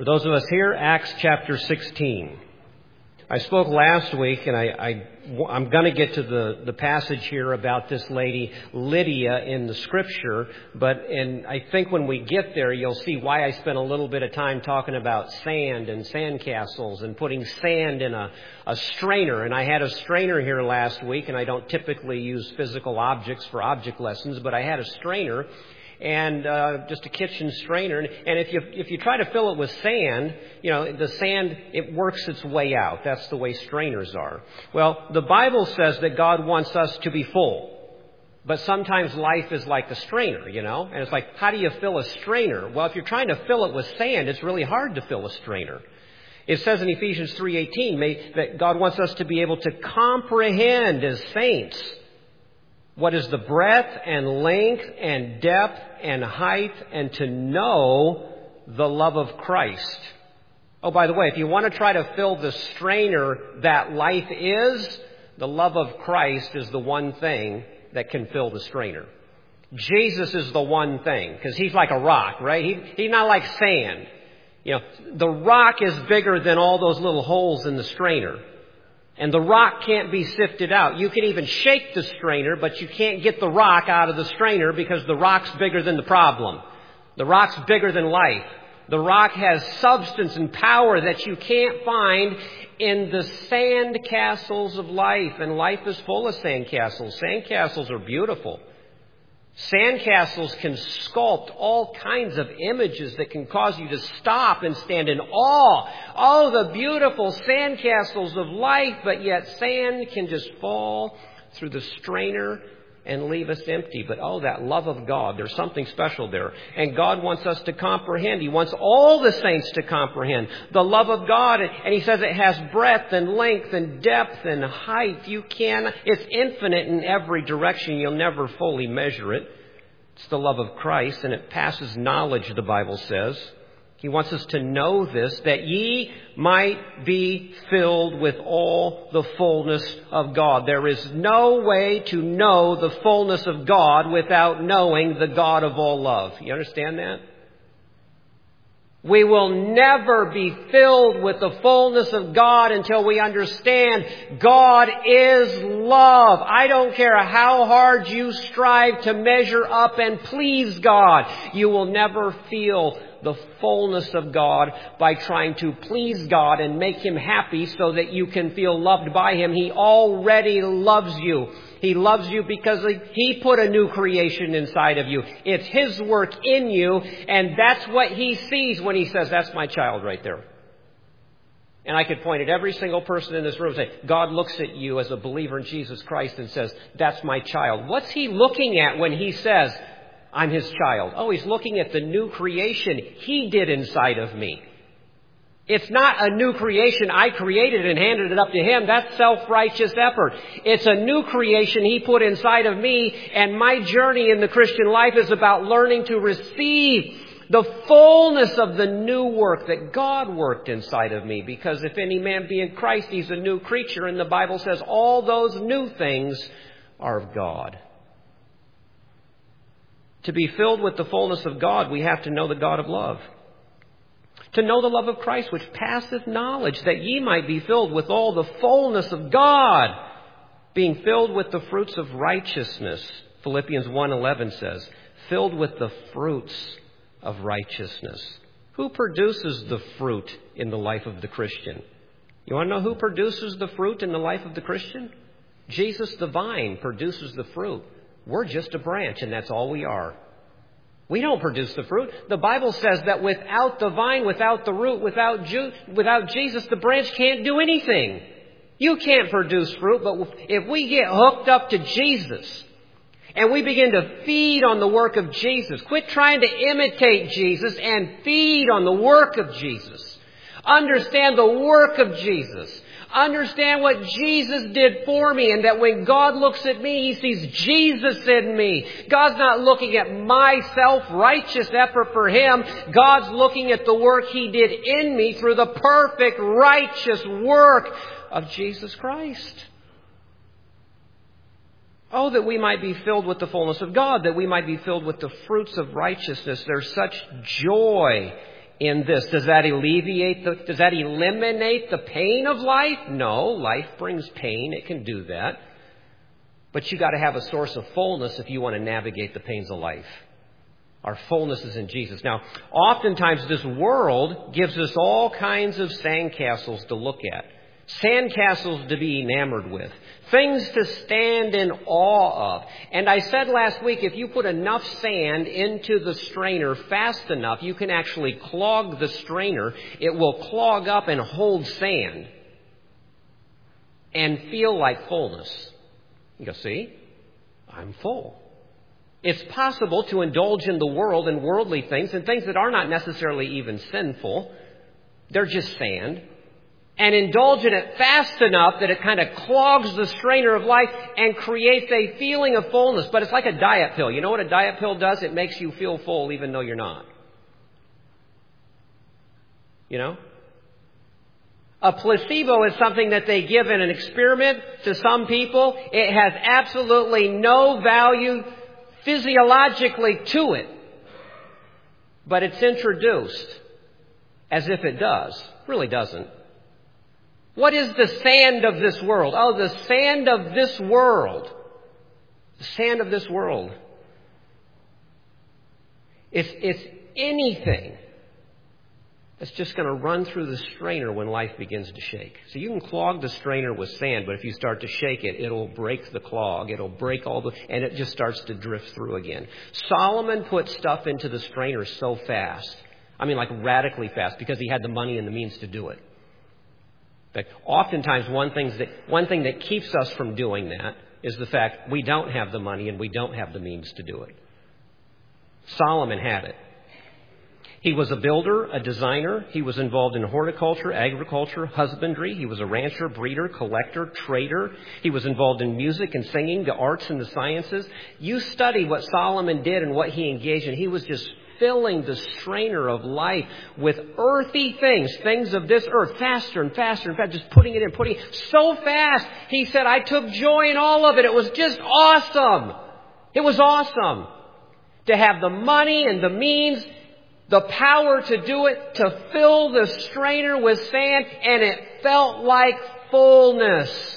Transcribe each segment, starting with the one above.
For those of us here, Acts chapter 16. I spoke last week, and I'm going to get to the passage here about this lady, Lydia, in the Scripture. And I think when we get there, you'll see why I spent a little bit of time talking about sand and sandcastles and putting sand in a strainer. And I had a strainer here last week, and I don't typically use physical objects for object lessons, but I had a strainer. And just a kitchen strainer. And if you try to fill it with sand, the sand, it works its way out. That's the way strainers are. Well, the Bible says that God wants us to be full. But sometimes life is like the strainer, And it's like, how do you fill a strainer? Well, if you're trying to fill it with sand, it's really hard to fill a strainer. It says in Ephesians 3:18 that God wants us to be able to comprehend as saints what is the breadth and length and depth and height, and to know the love of Christ. Oh, by the way, if you want to try to fill the strainer that life is, the love of Christ is the one thing that can fill the strainer. Jesus is the one thing, because He's like a rock, right? He's not like sand. The rock is bigger than all those little holes in the strainer. And the rock can't be sifted out. You can even shake the strainer, but you can't get the rock out of the strainer because the rock's bigger than the problem. The rock's bigger than life. The rock has substance and power that you can't find in the sand castles of life. And life is full of sand castles. Sand castles are beautiful. Sandcastles can sculpt all kinds of images that can cause you to stop and stand in awe. Oh, the beautiful sandcastles of life, but yet sand can just fall through the strainer and leave us empty. But oh, that love of God, there's something special there. And God wants us to comprehend. He wants all the saints to comprehend the love of God. And He says it has breadth and length and depth and height. It's infinite in every direction. You'll never fully measure it. It's the love of Christ, and it passes knowledge, the Bible says. He wants us to know this, that ye might be filled with all the fullness of God. There is no way to know the fullness of God without knowing the God of all love. You understand that? We will never be filled with the fullness of God until we understand God is love. I don't care how hard you strive to measure up and please God. You will never feel the fullness of God by trying to please God and make Him happy so that you can feel loved by Him. He already loves you. He loves you because He put a new creation inside of you. It's His work in you, and that's what He sees when He says, that's my child right there. And I could point at every single person in this room and say, God looks at you as a believer in Jesus Christ and says, that's my child. What's He looking at when He says, I'm His child? Oh, He's looking at the new creation He did inside of me. It's not a new creation I created and handed it up to Him. That's self-righteous effort. It's a new creation He put inside of me, and my journey in the Christian life is about learning to receive the fullness of the new work that God worked inside of me. Because if any man be in Christ, he's a new creature, and the Bible says all those new things are of God. To be filled with the fullness of God, we have to know the God of love. To know the love of Christ, which passeth knowledge, that ye might be filled with all the fullness of God, being filled with the fruits of righteousness. Philippians 1:11 says, filled with the fruits of righteousness. Who produces the fruit in the life of the Christian? You want to know who produces the fruit in the life of the Christian? Jesus the vine produces the fruit. We're just a branch, and that's all we are. We don't produce the fruit. The Bible says that without the vine, without the root, without Jesus, the branch can't do anything. You can't produce fruit, but if we get hooked up to Jesus and we begin to feed on the work of Jesus, quit trying to imitate Jesus and feed on the work of Jesus. Understand the work of Jesus. Understand what Jesus did for me, and that when God looks at me, He sees Jesus in me. God's not looking at my self-righteous effort for Him. God's looking at the work He did in me through the perfect, righteous work of Jesus Christ. Oh, that we might be filled with the fullness of God, that we might be filled with the fruits of righteousness. There's such joy in this. Does that eliminate the pain of life? No, life brings pain. It can do that. But you got to have a source of fullness if you want to navigate the pains of life. Our fullness is in Jesus. Now, oftentimes this world gives us all kinds of sandcastles to look at. Sandcastles to be enamored with. Things to stand in awe of. And I said last week, if you put enough sand into the strainer fast enough, you can actually clog the strainer. It will clog up and hold sand and feel like fullness. You go, see, I'm full. It's possible to indulge in the world and worldly things and things that are not necessarily even sinful. They're just sand. And indulge in it fast enough that it kind of clogs the strainer of life and creates a feeling of fullness. But it's like a diet pill. You know what a diet pill does? It makes you feel full even though you're not. You know? A placebo is something that they give in an experiment to some people. It has absolutely no value physiologically to it. But it's introduced as if it does. It really doesn't. What is the sand of this world? Oh, the sand of this world. The sand of this world. It's anything that's just going to run through the strainer when life begins to shake. So you can clog the strainer with sand, but if you start to shake it, it'll break the clog. It'll break and it just starts to drift through again. Solomon put stuff into the strainer so fast. I mean, like radically fast, because he had the money and the means to do it. But oftentimes one thing that keeps us from doing that is the fact we don't have the money and we don't have the means to do it. Solomon had it. He was a builder, a designer. He was involved in horticulture, agriculture, husbandry. He was a rancher, breeder, collector, trader. He was involved in music and singing, the arts and the sciences. You study what Solomon did and what he engaged in. He was just filling the strainer of life with earthy things of this earth, faster and faster and faster, just putting it so fast. He said, I took joy in all of it. It was just awesome. It was awesome to have the money and the means, the power to do it, to fill the strainer with sand, and it felt like fullness.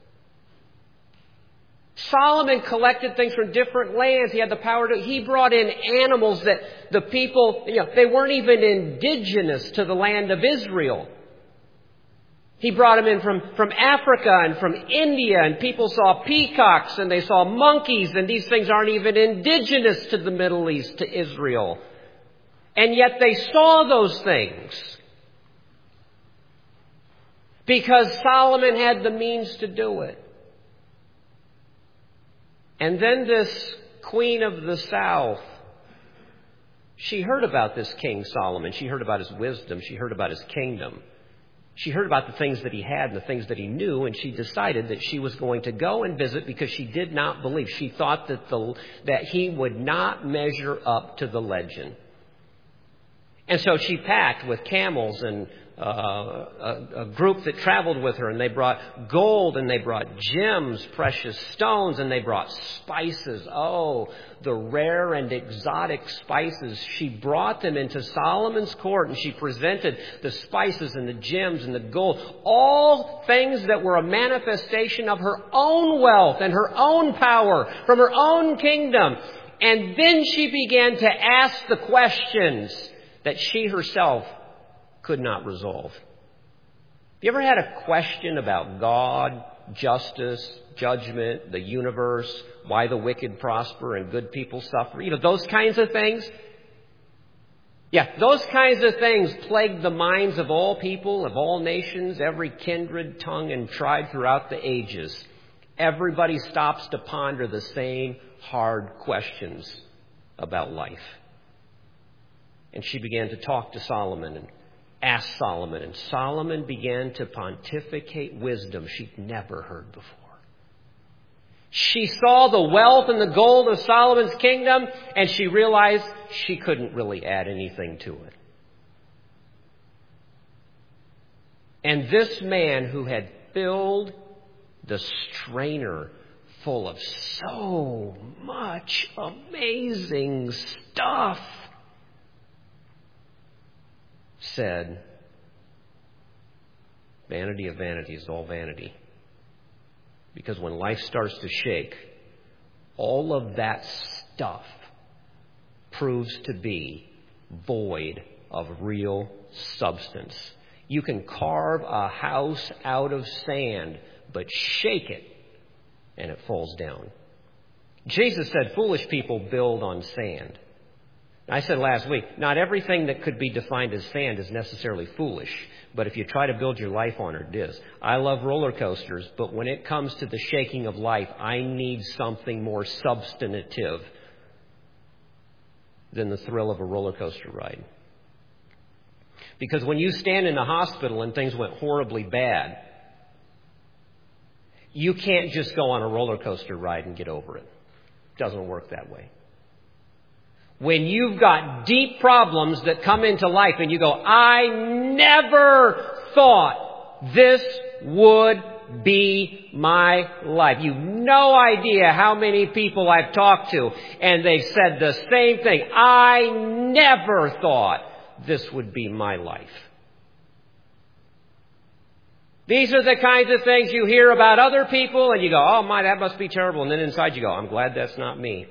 Solomon collected things from different lands. He had the power to. He brought in animals that the people, they weren't even indigenous to the land of Israel. He brought them in from Africa and from India, and people saw peacocks and they saw monkeys, and these things aren't even indigenous to the Middle East, to Israel. And yet they saw those things because Solomon had the means to do it. And then this queen of the south, she heard about this King Solomon. She heard about his wisdom. She heard about his kingdom. She heard about the things that he had and the things that he knew, and she decided that she was going to go and visit because she did not believe. She thought that he would not measure up to the legend. And so she packed with camels and a group that traveled with her, and they brought gold and they brought gems, precious stones, and they brought spices. Oh, the rare and exotic spices. She brought them into Solomon's court, and she presented the spices and the gems and the gold, all things that were a manifestation of her own wealth and her own power from her own kingdom. And then she began to ask the questions that she herself could not resolve. You ever had a question about God, justice, judgment, the universe, why the wicked prosper and good people suffer? Those kinds of things. Yeah, those kinds of things plagued the minds of all people, of all nations, every kindred, tongue, and tribe throughout the ages. Everybody stops to ponder the same hard questions about life. And she began to talk to Solomon and ask Solomon. And Solomon began to pontificate wisdom she'd never heard before. She saw the wealth and the gold of Solomon's kingdom, and she realized she couldn't really add anything to it. And this man who had filled the strainer full of so much amazing stuff said, vanity of vanities, all vanity. Because when life starts to shake, all of that stuff proves to be void of real substance. You can carve a house out of sand, but shake it, and it falls down. Jesus said foolish people build on sand. I said last week, not everything that could be defined as sand is necessarily foolish. But if you try to build your life on it, it is. I love roller coasters, but when it comes to the shaking of life, I need something more substantive than the thrill of a roller coaster ride. Because when you stand in the hospital and things went horribly bad, you can't just go on a roller coaster ride and get over it. It doesn't work that way. When you've got deep problems that come into life and you go, I never thought this would be my life. You've no idea how many people I've talked to and they've said the same thing. I never thought this would be my life. These are the kinds of things you hear about other people and you go, oh my, that must be terrible. And then inside you go, I'm glad that's not me.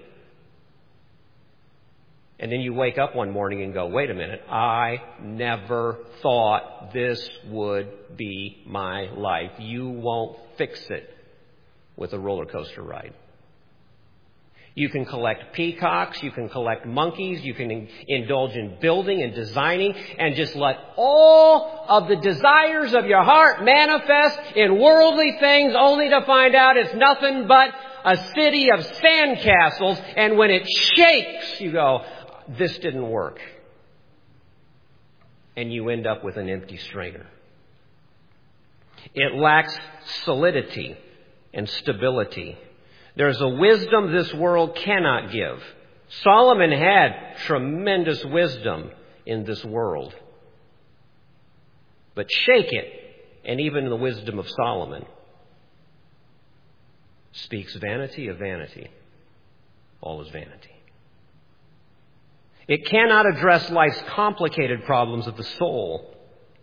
And then you wake up one morning and go, wait a minute, I never thought this would be my life. You won't fix it with a roller coaster ride. You can collect peacocks, you can collect monkeys, you can indulge in building and designing and just let all of the desires of your heart manifest in worldly things only to find out it's nothing but a city of sandcastles. And when it shakes, you go, this didn't work. And you end up with an empty strainer. It lacks solidity and stability. There's a wisdom this world cannot give. Solomon had tremendous wisdom in this world. But shake it, and even the wisdom of Solomon speaks vanity of vanity. All is vanity. It cannot address life's complicated problems of the soul.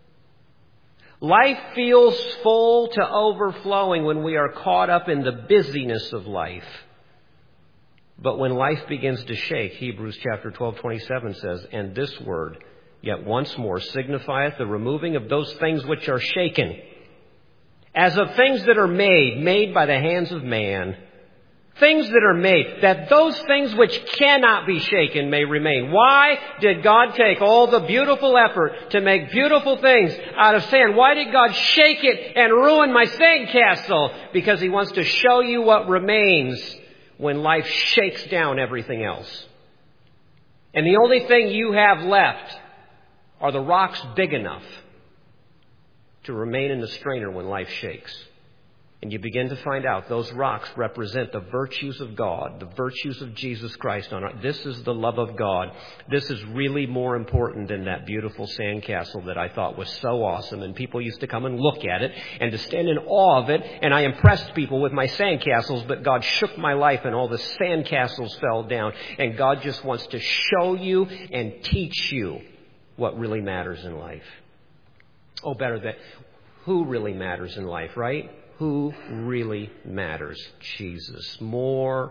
Life feels full to overflowing when we are caught up in the busyness of life. But when life begins to shake, Hebrews chapter 12:27 says, and this word, yet once more, signifieth the removing of those things which are shaken, as of things that are made by the hands of man. Things that are made, that those things which cannot be shaken may remain. Why did God take all the beautiful effort to make beautiful things out of sand? Why did God shake it and ruin my sandcastle? Because He wants to show you what remains when life shakes down everything else. And the only thing you have left are the rocks big enough to remain in the strainer when life shakes. And you begin to find out those rocks represent the virtues of God, the virtues of Jesus Christ on earth. This is the love of God. This is really more important than that beautiful sandcastle that I thought was so awesome. And people used to come and look at it and to stand in awe of it. And I impressed people with my sandcastles, but God shook my life and all the sandcastles fell down. And God just wants to show you and teach you what really matters in life. Oh, better that who really matters in life, right? Who really matters? Jesus. More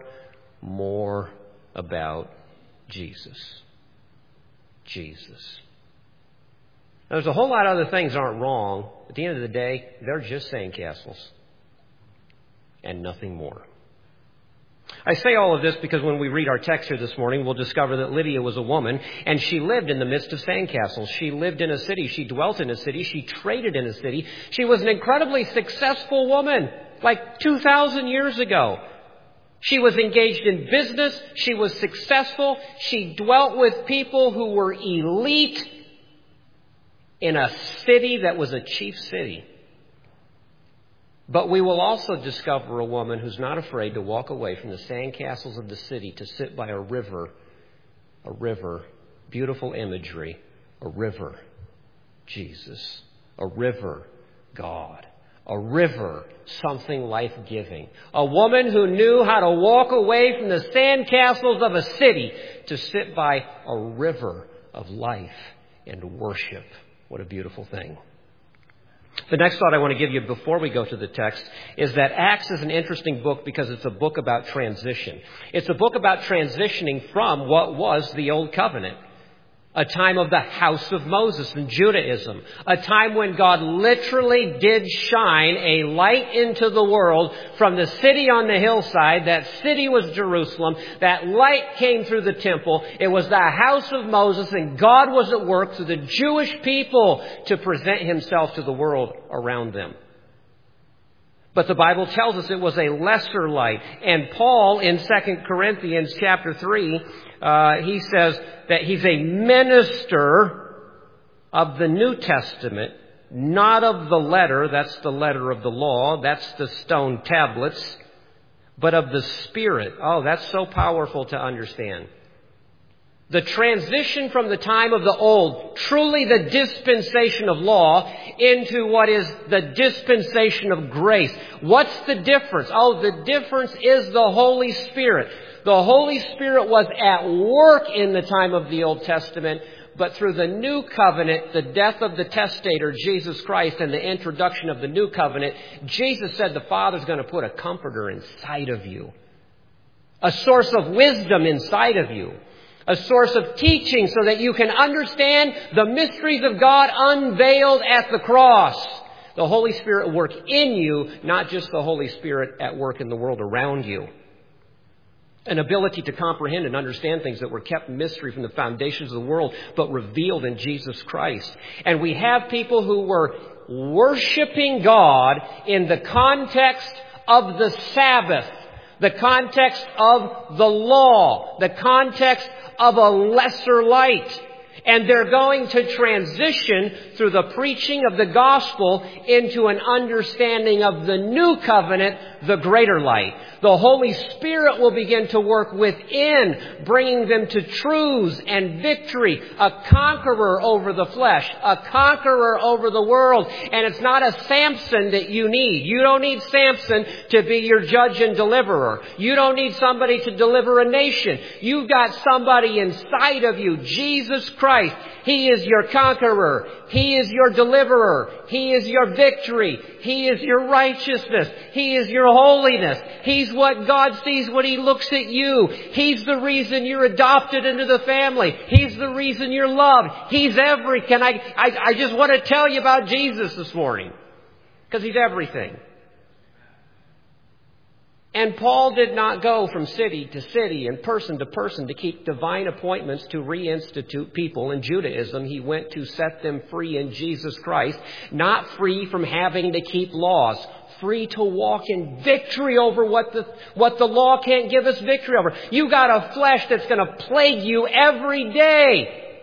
about Jesus. Jesus. Now, there's a whole lot of other things aren't wrong. At the end of the day, they're just sandcastles. And nothing more. I say all of this because when we read our text here this morning, we'll discover that Lydia was a woman and she lived in the midst of sandcastles. She lived in a city. She dwelt in a city. She traded in a city. She was an incredibly successful woman, like 2,000 years ago. She was engaged in business. She was successful. She dwelt with people who were elite in a city that was a chief city. But we will also discover a woman who's not afraid to walk away from the sandcastles of the city to sit by a river, beautiful imagery, a river, Jesus, a river, God, a river, something life-giving. A woman who knew how to walk away from the sandcastles of a city to sit by a river of life and worship What a beautiful thing. The next thought I want to give you before we go to the text is that Acts is an interesting book because it's a book about transition. It's a book about transitioning from what was the Old Covenant. A time of the house of Moses and Judaism. A time when God literally did shine a light into the world from the city on the hillside. That city was Jerusalem. That light came through the temple. It was the house of Moses, and God was at work through the Jewish people to present himself to the world around them. But the Bible tells us it was a lesser light. And Paul in 2 Corinthians chapter 3, he says that he's a minister of the New Testament, not of the letter. That's the letter of the law. That's the stone tablets. But of the Spirit. Oh, that's so powerful to understand. The transition from the time of the old, truly the dispensation of law, into what is the dispensation of grace. What's the difference? Oh, the difference is the Holy Spirit. The Holy Spirit was at work in the time of the Old Testament, but through the new covenant, the death of the testator, Jesus Christ, and the introduction of the new covenant, Jesus said the Father's going to put a comforter inside of you. A source of wisdom inside of you. A source of teaching so that you can understand the mysteries of God unveiled at the cross. The Holy Spirit work in you, not just the Holy Spirit at work in the world around you. An ability to comprehend and understand things that were kept mystery from the foundations of the world, but revealed in Jesus Christ. And we have people who were worshiping God in the context of the Sabbath, the context of the law, the context of a lesser light. And they're going to transition through the preaching of the gospel into an understanding of the new covenant, the greater light. The Holy Spirit will begin to work within, bringing them to truths and victory. A conqueror over the flesh, a conqueror over the world. And it's not a Samson that you need. You don't need Samson to be your judge and deliverer. You don't need somebody to deliver a nation. You've got somebody inside of you, Jesus Christ. He is your conqueror. He is your deliverer. He is your victory. He is your righteousness. He is your holiness. He's what God sees when He looks at you. He's the reason you're adopted into the family. He's the reason you're loved. He's everything. I just want to tell you about Jesus this morning, because He's everything. And Paul did not go from city to city and person to person to keep divine appointments to reinstitute people in Judaism. He went to set them free in Jesus Christ, not free from having to keep laws, free to walk in victory over what the law can't give us victory over. You got a flesh that's going to plague you every day.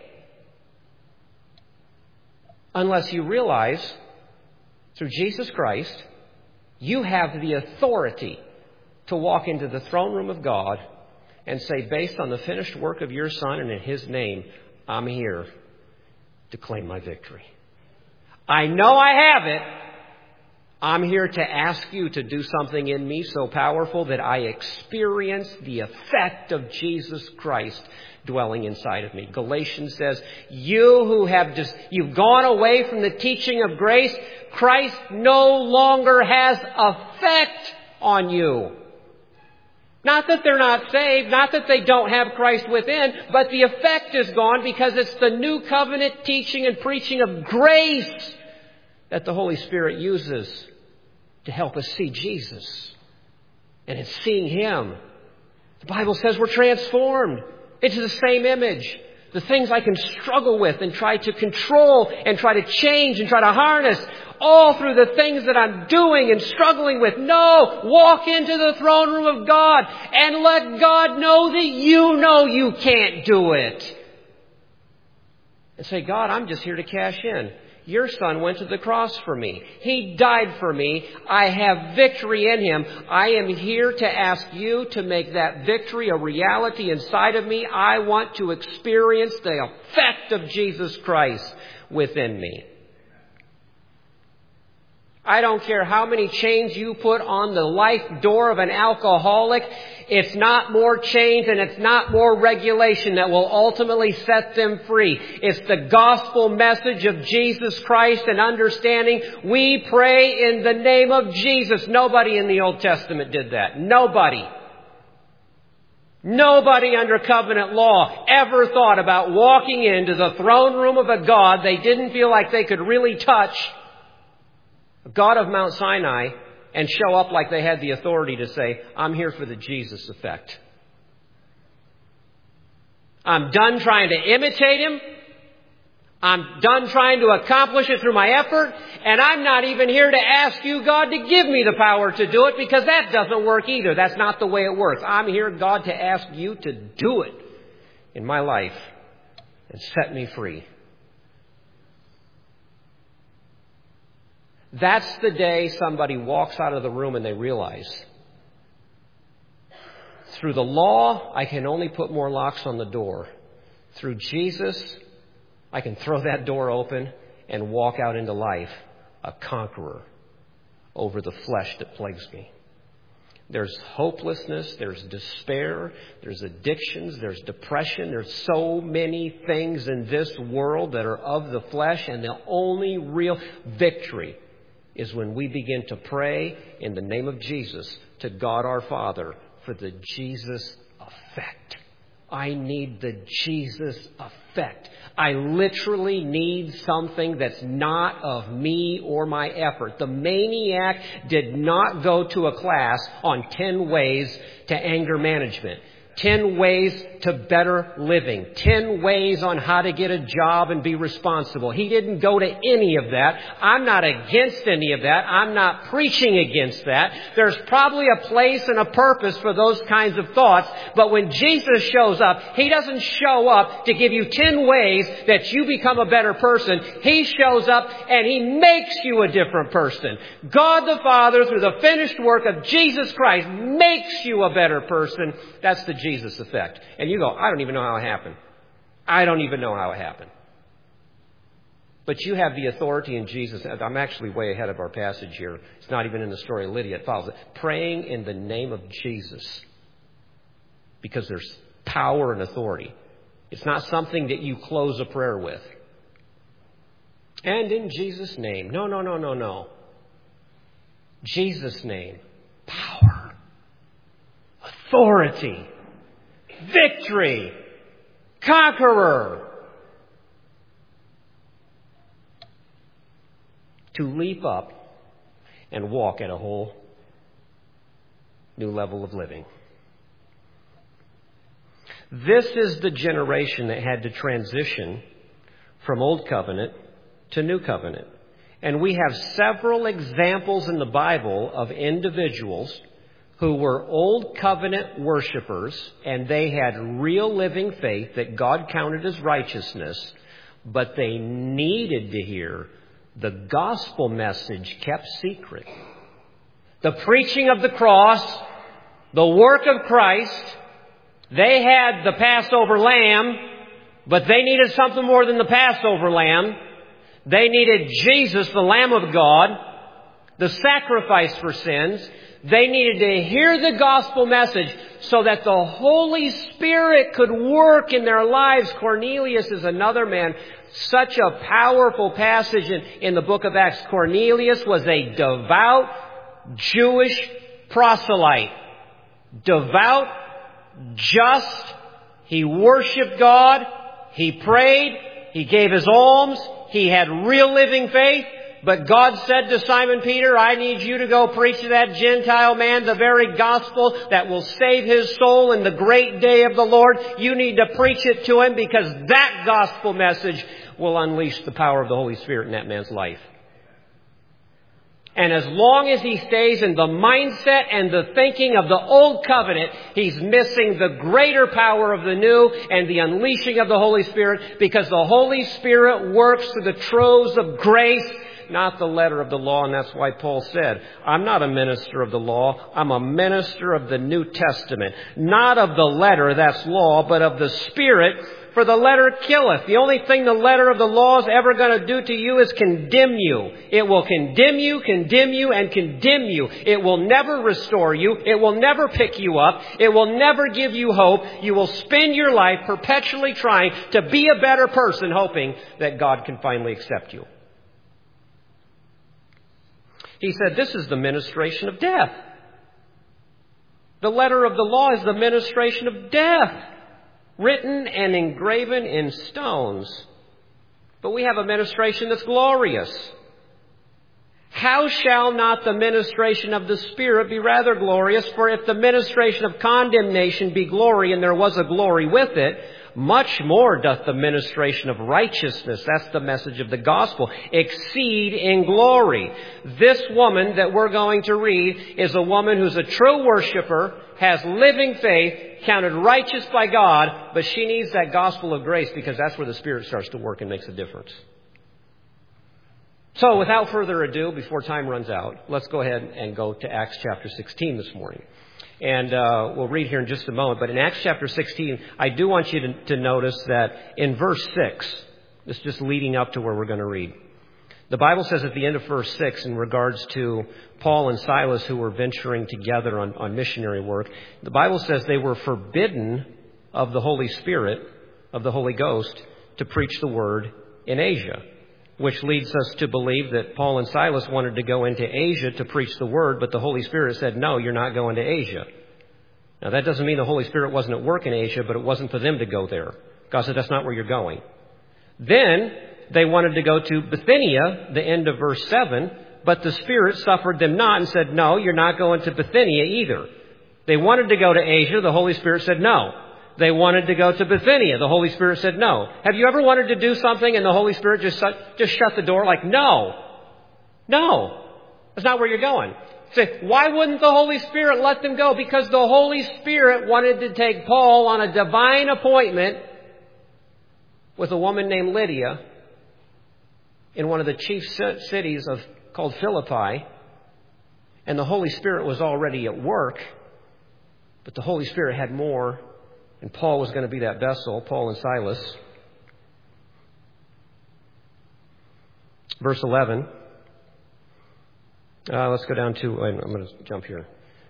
Unless you realize, through Jesus Christ, you have the authority to walk into the throne room of God and say, based on the finished work of your Son and in His name, I'm here to claim my victory. I know I have it. I'm here to ask you to do something in me so powerful that I experience the effect of Jesus Christ dwelling inside of me. Galatians says, you who have you've gone away from the teaching of grace, Christ no longer has effect on you. Not that they're not saved, not that they don't have Christ within, but the effect is gone because it's the new covenant teaching and preaching of grace that the Holy Spirit uses to help us see Jesus. And it's seeing Him. The Bible says we're transformed into the same image. The things I can struggle with and try to control and try to change and try to harness, all through the things that I'm doing and struggling with. No, walk into the throne room of God and let God know that you know you can't do it. And say, God, I'm just here to cash in. Your Son went to the cross for me. He died for me. I have victory in Him. I am here to ask you to make that victory a reality inside of me. I want to experience the effect of Jesus Christ within me. I don't care how many chains you put on the life door of an alcoholic. It's not more chains and it's not more regulation that will ultimately set them free. It's the gospel message of Jesus Christ and understanding we pray in the name of Jesus. Nobody in the Old Testament did that. Nobody. Nobody under covenant law ever thought about walking into the throne room of a God they didn't feel like they could really touch, a God of Mount Sinai, and show up like they had the authority to say, I'm here for the Jesus effect. I'm done trying to imitate Him. I'm done trying to accomplish it through my effort. And I'm not even here to ask you, God, to give me the power to do it, because that doesn't work either. That's not the way it works. I'm here, God, to ask you to do it in my life and set me free. That's the day somebody walks out of the room and they realize, through the law, I can only put more locks on the door. Through Jesus, I can throw that door open and walk out into life a conqueror over the flesh that plagues me. There's hopelessness, there's despair, there's addictions, there's depression. There's so many things in this world that are of the flesh, and the only real victory is when we begin to pray in the name of Jesus to God our Father for the Jesus effect. I need the Jesus effect. I literally need something that's not of me or my effort. The maniac did not go to a class on 10 ways to anger management. 10 ways to better living. 10 ways on how to get a job and be responsible. He didn't go to any of that. I'm not against any of that. I'm not preaching against that. There's probably a place and a purpose for those kinds of thoughts. But when Jesus shows up, He doesn't show up to give you 10 ways that you become a better person. He shows up and He makes you a different person. God the Father, through the finished work of Jesus Christ, makes you a better person. That's the Jesus effect. And you go, I don't even know how it happened. I don't even know how it happened. But you have the authority in Jesus. I'm actually way ahead of our passage here. It's not even in the story of Lydia. It follows it. Praying in the name of Jesus. Because there's power and authority. It's not something that you close a prayer with. And in Jesus' name. No. Jesus' name. Power. Authority. Victory. Conqueror. To leap up and walk at a whole new level of living. This is the generation that had to transition from Old Covenant to New Covenant. And we have several examples in the Bible of individuals who were Old Covenant worshipers, and they had real living faith that God counted as righteousness, but they needed to hear the gospel message kept secret. The preaching of the cross, the work of Christ. They had the Passover lamb, but they needed something more than the Passover lamb. They needed Jesus, the Lamb of God, the sacrifice for sins. They needed to hear the gospel message so that the Holy Spirit could work in their lives. Cornelius is another man. Such a powerful passage in the book of Acts. Cornelius was a devout Jewish proselyte. Devout, just. He worshiped God. He prayed. He gave his alms. He had real living faith. But God said to Simon Peter, I need you to go preach to that Gentile man the very gospel that will save his soul in the great day of the Lord. You need to preach it to him, because that gospel message will unleash the power of the Holy Spirit in that man's life. And as long as he stays in the mindset and the thinking of the Old Covenant, he's missing the greater power of the New and the unleashing of the Holy Spirit, because the Holy Spirit works through the truths of grace, not the letter of the law. And that's why Paul said, I'm not a minister of the law. I'm a minister of the New Testament. Not of the letter, that's law, but of the Spirit, For the letter killeth. The only thing the letter of the law is ever going to do to you is condemn you. It will condemn you, and condemn you. It will never restore you. It will never pick you up. It will never give you hope. You will spend your life perpetually trying to be a better person, hoping that God can finally accept you. He said, this is the ministration of death. The letter of the law is the ministration of death, written and engraven in stones. But we have a ministration that's glorious. How shall not the ministration of the Spirit be rather glorious? For if the ministration of condemnation be glory, and there was a glory with it, much more doth the ministration of righteousness, that's the message of the gospel, exceed in glory. This woman that we're going to read is a woman who's a true worshiper, has living faith, counted righteous by God, but she needs that gospel of grace because that's where the Spirit starts to work and makes a difference. So without further ado, before time runs out, let's go ahead and go to Acts chapter 16 this morning. And we'll read here in just a moment. But in Acts chapter 16, I do want you to notice that in verse 6, this is just leading up to where we're going to read. The Bible says at the end of verse 6, in regards to Paul and Silas who were venturing together on missionary work, the Bible says they were forbidden of the Holy Spirit, of the Holy Ghost, to preach the word in Asia. Which leads us to believe that Paul and Silas wanted to go into Asia to preach the word, but the Holy Spirit said, no, you're not going to Asia. Now, that doesn't mean the Holy Spirit wasn't at work in Asia, but it wasn't for them to go there. God said, that's not where you're going. Then they wanted to go to Bithynia, the end of verse 7, but the Spirit suffered them not and said, no, you're not going to Bithynia either. They wanted to go to Asia. The Holy Spirit said, no. They wanted to go to Bithynia. The Holy Spirit said no. Have you ever wanted to do something and the Holy Spirit just shut the door like, no, that's not where you're going. Say, why wouldn't the Holy Spirit let them go? Because the Holy Spirit wanted to take Paul on a divine appointment with a woman named Lydia in one of the chief cities called Philippi. And the Holy Spirit was already at work, but the Holy Spirit had more. And Paul was going to be that vessel, Paul and Silas. Verse 11. Let's go down to, I'm going to jump here.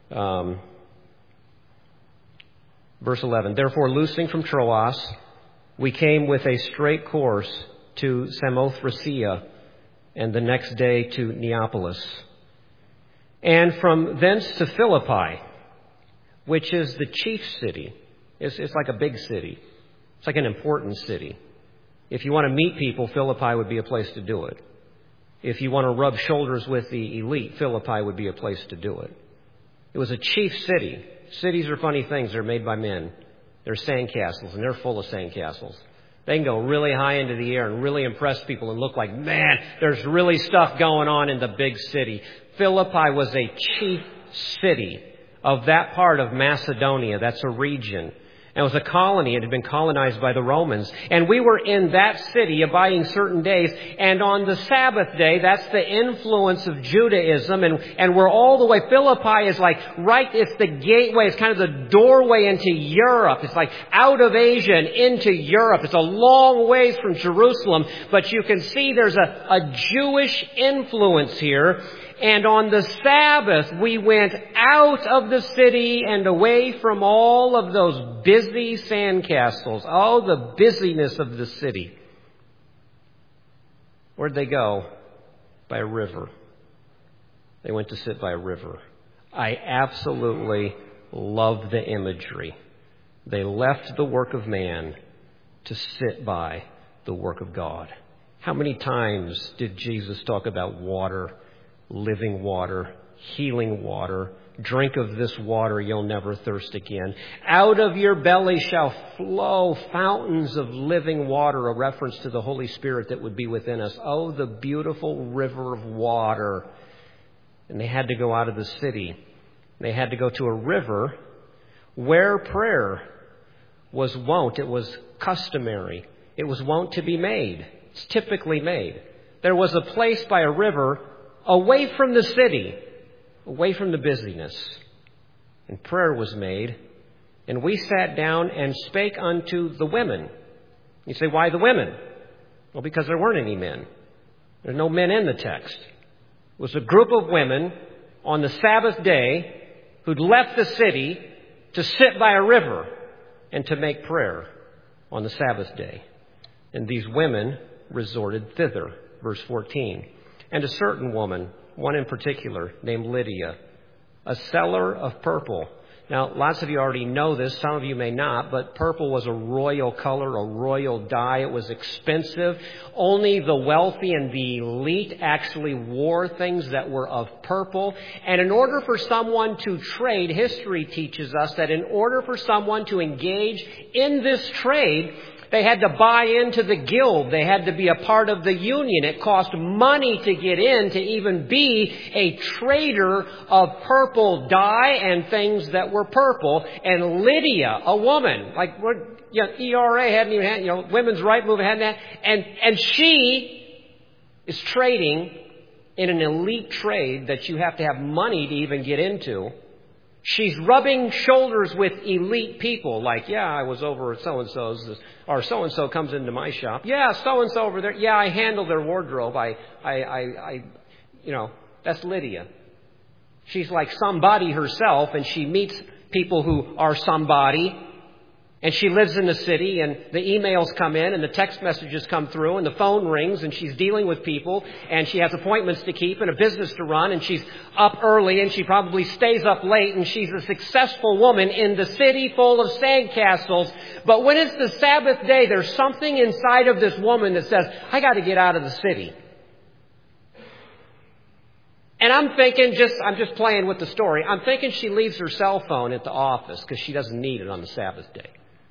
Verse 11. Therefore, loosing from Troas, we came with a straight course to Samothracia, and the next day to Neapolis. And from thence to Philippi, which is the chief city. It's like a big city. It's like an important city. If you want to meet people, Philippi would be a place to do it. If you want to rub shoulders with the elite, Philippi would be a place to do it. It was a chief city. Cities are funny things. They're made by men. They're sandcastles, and they're full of sandcastles. They can go really high into the air and really impress people and look like, man, there's really stuff going on in the big city. Philippi was a chief city of that part of Macedonia. That's a region. And it was a colony. It had been colonized by the Romans. And we were in that city abiding certain days. And on the Sabbath day, that's the influence of Judaism. And we're all the way. Philippi is like it's the gateway. It's kind of the doorway into Europe. It's like out of Asia and into Europe. It's a long ways from Jerusalem. But you can see there's a Jewish influence here. And on the Sabbath, we went out of the city and away from all of those busy sandcastles. Oh, the busyness of the city. Where'd they go? By a river. They went to sit by a river. I absolutely love the imagery. They left the work of man to sit by the work of God. How many times did Jesus talk about water? Living water, healing water. Drink of this water, you'll never thirst again. Out of your belly shall flow fountains of living water, a reference to the Holy Spirit that would be within us. Oh, the beautiful river of water. And they had to go out of the city. They had to go to a river where prayer was wont. It was customary. It was wont to be made. It's typically made. There was a place by a river away from the city, away from the busyness. And prayer was made. And we sat down and spake unto the women. You say, why the women? Well, because there weren't any men. There's no men in the text. It was a group of women on the Sabbath day who'd left the city to sit by a river and to make prayer on the Sabbath day. And these women resorted thither. Verse 14. And a certain woman, one in particular, named Lydia, a seller of purple. Now, lots of you already know this. Some of you may not. But purple was a royal color, a royal dye. It was expensive. Only the wealthy and the elite actually wore things that were of purple. And in order for someone to trade, history teaches us that in order for someone to engage in this trade, they had to buy into the guild. They had to be a part of the union. It cost money to get in, to even be a trader of purple dye and things that were purple. And Lydia, a woman, like ERA hadn't even had, women's right movement hadn't had, and she is trading in an elite trade that you have to have money to even get into. She's rubbing shoulders with elite people like, yeah, I was over at so-and-so's, or so-and-so comes into my shop. Yeah, so-and-so over there. Yeah, I handle their wardrobe. That's Lydia. She's like somebody herself, and she meets people who are somebody. And she lives in the city, and the emails come in, and the text messages come through, and the phone rings, and she's dealing with people, and she has appointments to keep and a business to run, and she's up early, and she probably stays up late, and she's a successful woman in the city full of sandcastles. But when it's the Sabbath day, there's something inside of this woman that says, I got to get out of the city. And I'm thinking, I'm just playing with the story. I'm thinking she leaves her cell phone at the office because she doesn't need it on the Sabbath day.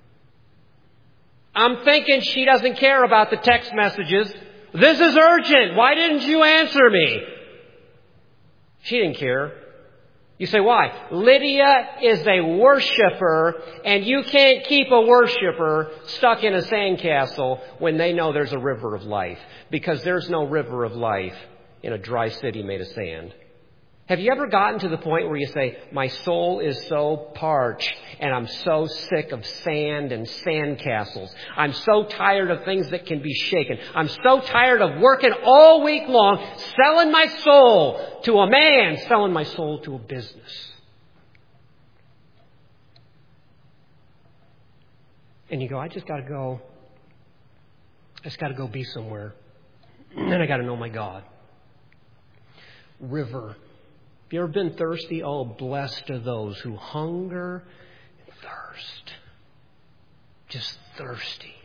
I'm thinking she doesn't care about the text messages. This is urgent. Why didn't you answer me? She didn't care. You say, why? Lydia is a worshiper, and you can't keep a worshiper stuck in a sandcastle when they know there's a river of life, because there's no river of life in a dry city made of sand. Have you ever gotten to the point where you say, my soul is so parched and I'm so sick of sand and sandcastles. I'm so tired of things that can be shaken. I'm so tired of working all week long, selling my soul to a man, selling my soul to a business. And you go, I just got to go be somewhere. And I got to know my God. River. Have you ever been thirsty? Oh, blessed are those who hunger and thirst. Just thirsty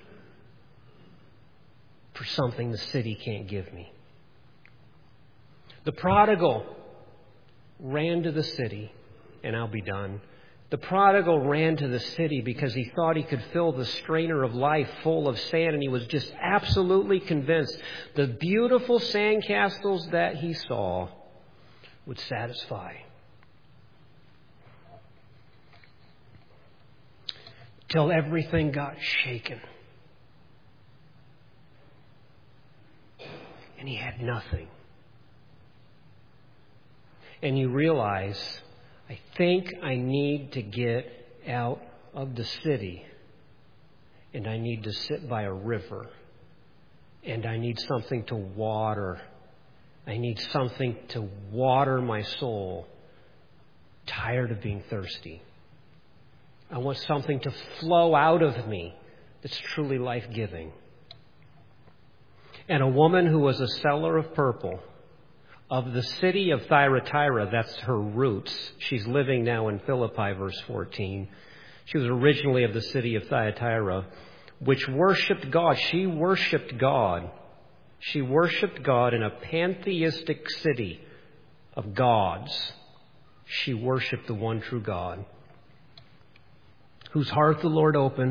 for something the city can't give me. The prodigal ran to the city, and I'll be done. The prodigal ran to the city because he thought he could fill the strainer of life full of sand, and he was just absolutely convinced the beautiful sandcastles that he saw would satisfy. Till everything got shaken. And he had nothing. And you realize, I think I need to get out of the city. And I need to sit by a river. And I need something to water. I need something to water my soul. Tired of being thirsty. I want something to flow out of me that's truly life-giving. And a woman who was a seller of purple of the city of Thyatira, that's her roots. She's living now in Philippi, verse 14. She was originally of the city of Thyatira, which worshipped God. She worshipped God. She worshipped God in a pantheistic city of gods. She worshipped the one true God, whose heart the Lord opened,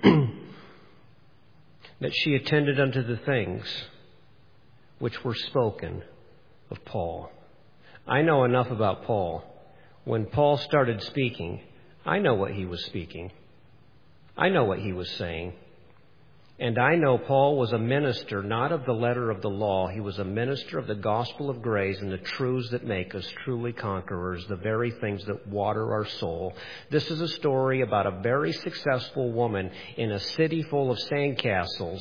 that she attended unto the things which were spoken of Paul. I know enough about Paul. When Paul started speaking, I know what he was speaking. I know what he was saying. And I know Paul was a minister, not of the letter of the law. He was a minister of the gospel of grace and the truths that make us truly conquerors, the very things that water our soul. This is a story about a very successful woman in a city full of sandcastles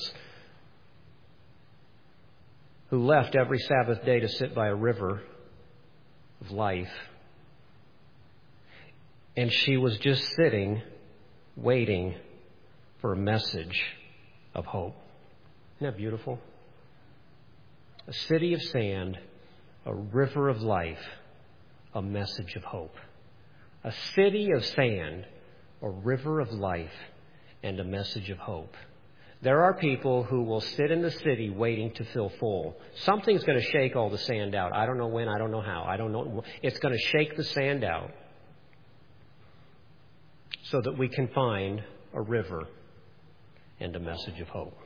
who left every Sabbath day to sit by a river of life. And she was just sitting, waiting for a message of hope. Isn't that beautiful? A city of sand, a river of life, a message of hope. A city of sand, a river of life, and a message of hope. There are people who will sit in the city waiting to fill full. Something's going to shake all the sand out. I don't know when, I don't know how. I don't know. It's going to shake the sand out so that we can find a river and a message of hope.